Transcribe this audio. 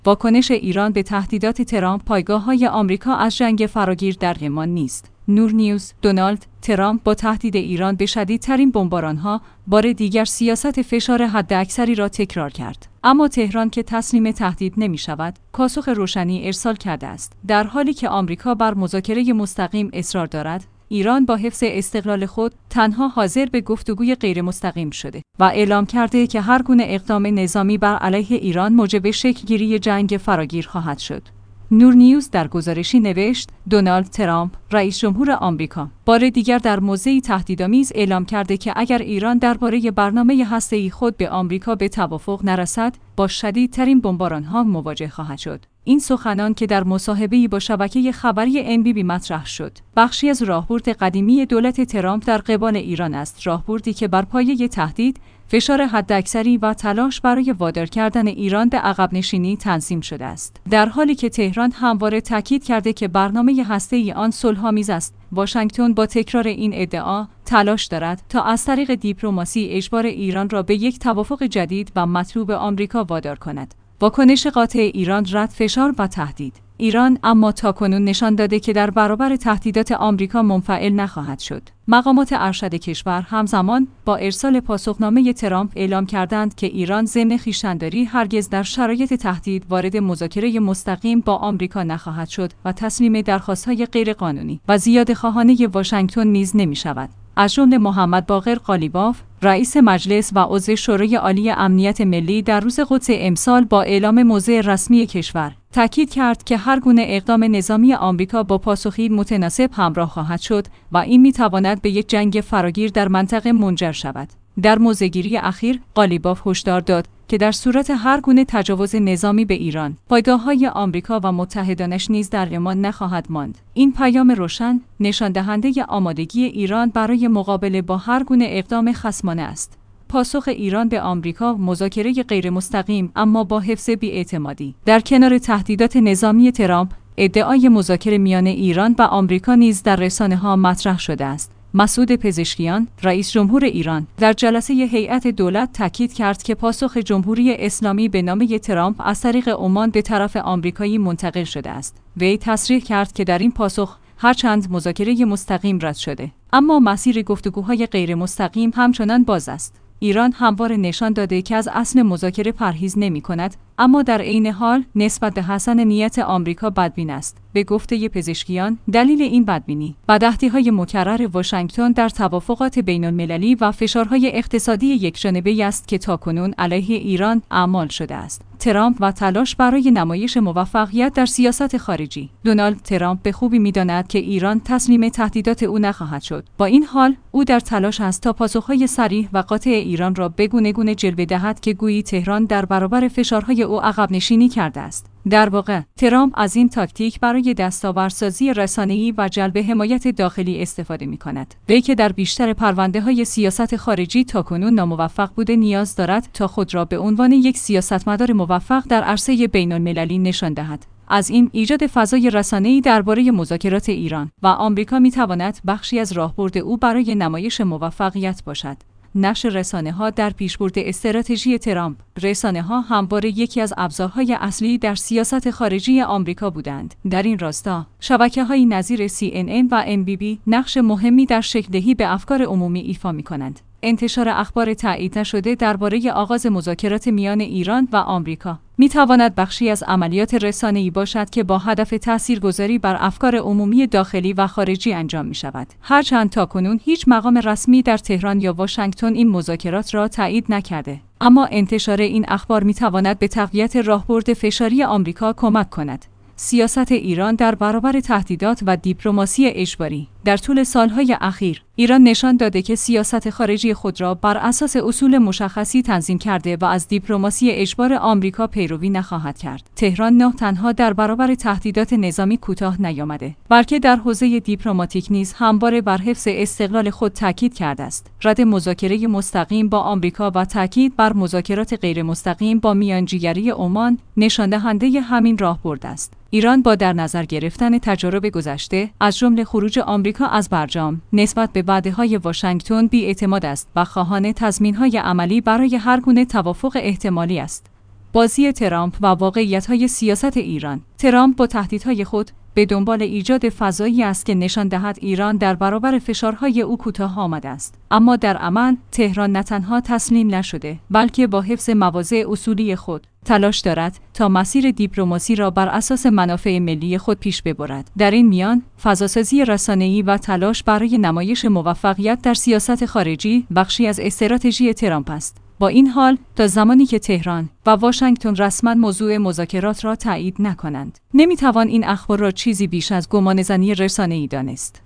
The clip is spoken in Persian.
واکنش ایران به تهدیدات ترامپ. پایگاه‌های آمریکا از جنگ فراگیر در امان نیست. نور نیوز. دونالد ترامپ با تهدید ایران به شدیدترین بمباران‌ها بار دیگر سیاست فشار حداکثری را تکرار کرد. اما تهران که تسلیم تهدید نمی‌شود، پاسخ روشنی ارسال کرده است. در حالی که آمریکا بر مذاکره مستقیم اصرار دارد، ایران با حفظ استقلال خود تنها حاضر به گفتگوی غیرمستقیم شده و اعلام کرده که هر گونه اقدام نظامی بر علیه ایران موجب شکل‌گیری جنگ فراگیر خواهد شد. نور نیوز در گزارشی نوشت: دونالد ترامپ، رئیس جمهور آمریکا، بار دیگر در موضعی تهدیدآمیز اعلام کرده که اگر ایران درباره برنامه هسته‌ای خود به آمریکا به توافق نرسد، با شدیدترین بمباران‌ها مواجه خواهد شد. این سخنان که در مصاحبه‌ای با شبکه خبری NBC مطرح شد، بخشی از راهبرد قدیمی دولت ترامپ در قبال ایران است، راهبردی که بر پایه تهدید، فشار حداکثری و تلاش برای وادار کردن ایران به عقب نشینی تنظیم شده است. در حالی که تهران همواره تاکید کرده که برنامه هسته‌ای آن صلح‌آمیز است، واشنگتن با تکرار این ادعا تلاش دارد تا از طریق دیپلماسی اجبار ایران را به یک توافق جدید و مطلوب آمریکا وادار کند. واکنش قاطع ایران، رد فشار و تهدید. ایران اما تاکنون نشان داده که در برابر تهدیدات آمریکا منفعل نخواهد شد. مقامات ارشد کشور همزمان با ارسال پاسخنامه ترامپ اعلام کردند که ایران ضمن خویشتن‌داری هرگز در شرایط تهدید وارد مذاکره مستقیم با آمریکا نخواهد شد و تسلیم درخواست‌های غیرقانونی و زیادخواهانه واشنگتن نیز نمی‌شود. از جمله محمد باقر قالیباف، رئیس مجلس و عضو شورای عالی امنیت ملی، در روز قدس امسال با اعلام موضع رسمی کشور تاکید کرد که هر گونه اقدام نظامی آمریکا با پاسخی متناسب همراه خواهد شد و این می‌تواند به یک جنگ فراگیر در منطقه منجر شود. در موضع‌گیری اخیر، قالیباف هشدار داد که در صورت هر گونه تجاوز نظامی به ایران، پایگاه‌های آمریکا و متحدانش نیز در امان نخواهد ماند. این پیام روشن نشان دهنده آمادگی ایران برای مقابله با هر گونه اقدام خصمانه است. پاسخ ایران به آمریکا، مذاکره غیر مستقیم اما با حفظ بی‌اعتمادی. در کنار تهدیدات نظامی ترامپ، ادعای مذاکره میان ایران و آمریکا نیز در رسانه‌ها مطرح شده است. مسعود پزشکیان، رئیس جمهور ایران، در جلسه هیئت دولت تاکید کرد که پاسخ جمهوری اسلامی به نامه ترامپ از طریق عمان به طرف آمریکایی منتقل شده است. وی تصریح کرد که در این پاسخ هرچند مذاکره مستقیم رد شده، اما مسیر گفتگوهای غیر مستقیم همچنان باز است. ایران همواره نشان داده که از اصل مذاکره پرهیز نمی‌کند، اما در عین حال نسبت به حسن نیت آمریکا بدبین است. به گفته پزشکیان، دلیل این بدبینی، بداهی‌های مکرر واشنگتن در توافقات بین‌المللی و فشارهای اقتصادی یکجانبه‌ای است که تاکنون علیه ایران اعمال شده است. ترامپ و تلاش برای نمایش موفقیت در سیاست خارجی. دونالد ترامپ به خوبی می‌داند که ایران تسلیم تهدیدات او نخواهد شد. با این حال، او در تلاش است تا پاسخ‌های صریح و قاطع ایران را به گونه جلوه دهد که گویی تهران در برابر فشارهای او عقب نشینی کرده است. در واقع، ترامپ از این تاکتیک برای دستاوردسازی رسانه‌ای و جلب حمایت داخلی استفاده می‌کند. وی که در بیشتر پرونده‌های سیاست خارجی تاکنون ناموفق بوده، نیاز دارد تا خود را به عنوان یک سیاستمدار موفق در عرصه بین‌المللی نشان دهد. از این ایجاد فضای رسانه‌ای درباره مذاکرات ایران و آمریکا می‌تواند بخشی از راهبرد او برای نمایش موفقیت باشد. نقش رسانه‌ها در پیشبرد استراتژی ترامپ. رسانه‌ها همواره یکی از ابزارهای اصلی در سیاست خارجی آمریکا بودند. در این راستا، شبکه‌های نظیر CNN و NBC نقش مهمی در شکل‌دهی به افکار عمومی ایفا می‌کنند. انتشار اخبار تایید نشده درباره آغاز مذاکرات میان ایران و آمریکا می‌تواند بخشی از عملیات رسانه‌ای باشد که با هدف تاثیرگذاری بر افکار عمومی داخلی و خارجی انجام می‌شود. هرچند تاکنون هیچ مقام رسمی در تهران یا واشنگتن این مذاکرات را تایید نکرده، اما انتشار این اخبار می‌تواند به تقویت راهبرد فشاری آمریکا کمک کند. سیاست ایران در برابر تهدیدات و دیپلماسی اجباری. در طول سالهای اخیر، ایران نشان داده که سیاست خارجی خود را بر اساس اصول مشخصی تنظیم کرده و از دیپلماسی اجبار آمریکا پیروی نخواهد کرد. تهران نه تنها در برابر تهدیدات نظامی کوتاه نیامده، بلکه در حوزه دیپلماتیک نیز همواره بر حفظ استقلال خود تاکید کرده است. رد مذاکره مستقیم با آمریکا و تاکید بر مذاکرات غیر مستقیم با میانجیگری عمان نشان دهنده همین راهبرد است. ایران با در نظر گرفتن تجارب گذشته، از جمله خروج آمریکا از برجام، نسبت به وعده‌های واشنگتن بی‌اعتماد است و خواهان تضمین‌های عملی برای هر گونه توافق احتمالی است. بازی ترامپ و واقعیت‌های سیاست ایران. ترامپ با تهدیدهای خود به دنبال ایجاد فضایی است که نشان دهد ایران در برابر فشارهای او کوتاه آمده است. اما در عمل تهران نه تنها تسلیم نشده، بلکه با حفظ مواضع اصولی خود تلاش دارد تا مسیر دیپلماسی را بر اساس منافع ملی خود پیش ببرد. در این میان، فضاسازی رسانه‌ای و تلاش برای نمایش موفقیت در سیاست خارجی بخشی از استراتژی ترامپ است. با این حال، تا زمانی که تهران و واشنگتن رسما موضوع مذاکرات را تایید نکنند، نمیتوان این اخبار را چیزی بیش از گمانه‌زنی رسانه‌ای دانست.